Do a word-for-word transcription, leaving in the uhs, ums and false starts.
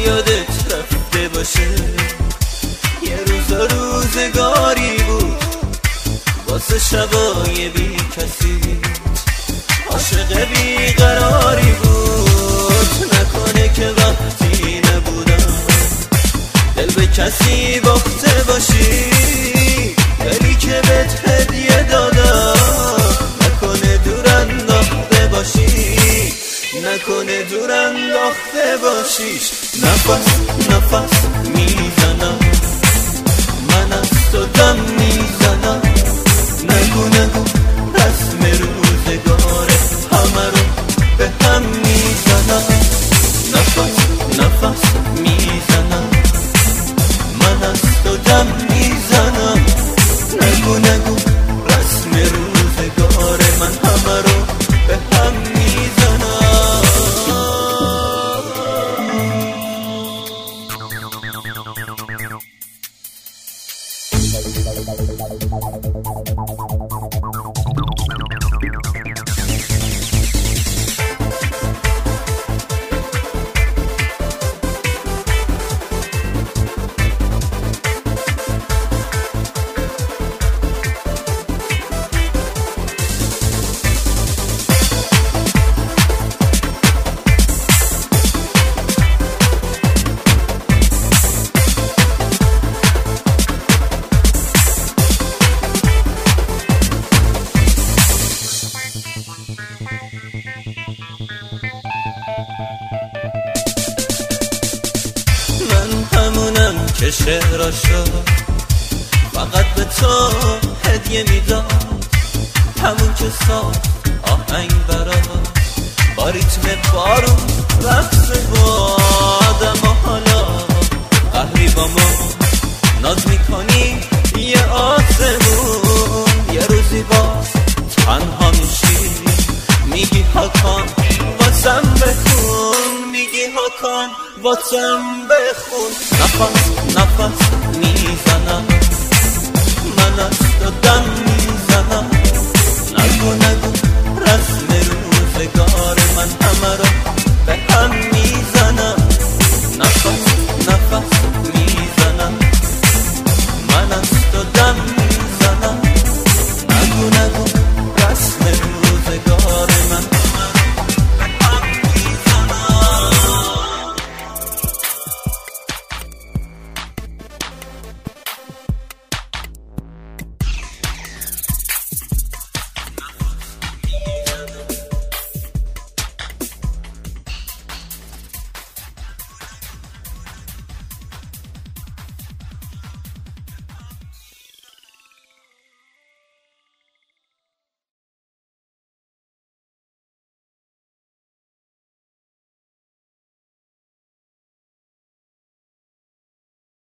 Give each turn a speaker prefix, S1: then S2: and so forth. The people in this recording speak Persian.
S1: یادت رفته باشه. یه روز روزگاری بود واسه شبای بی کسی، عاشق بیقراری بود. نکنه که وقتی نبودم دل به کسی باخته باشی، دلی که بهت هدیه دادم نکنه دور انداخته باشی، نکنه دور انداخته باشیش. نفس نفس میزنم من از تو دم میزنم، نگو نگو رسم روزگاره همه رو به هم میزنم. نفس نفس میزنم من از تو دم میزنم، نگو نگو رسم روزگاره من همه رو به هم میزنم. من همونم که شعراشو فقط به تو هدیه میداد، همون که ساخت آهنگ برات با ریتم بارون رقص بادم. و حالا قهری با ما ناز میکنی یه آسمون، یه روزی باز تنها میشی میگی هاکان واسم بخون، میگی هاکان واسم بخون. نفس نفس میزنم من از تو دم میزنم، نگو نگو